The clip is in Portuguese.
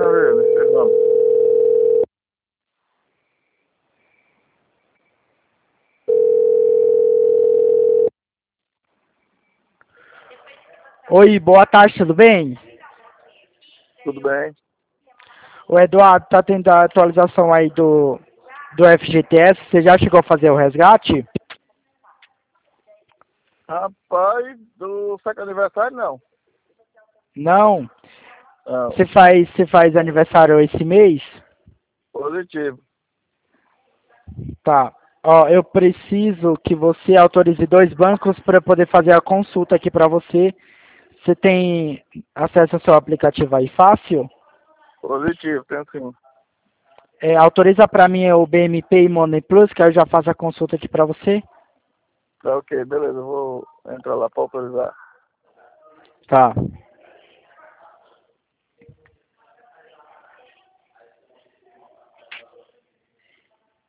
ver, não sei não. Oi, boa tarde, tudo bem? Tudo bem? O Eduardo tá tendo a atualização aí do FGTS, você já chegou a fazer o resgate? Rapaz, do século aniversário não. Não. Não, Você faz aniversário esse mês? positivo. Tá. Ó, eu preciso que você autorize 2 bancos para poder fazer a consulta aqui para você. Você tem acesso ao seu aplicativo aí fácil? Positivo, tem sim. Autoriza para mim o BMP e Money Plus, que aí eu já faço a consulta aqui para você. Tá ok, beleza, eu vou entrar lá pra autorizar. Tá.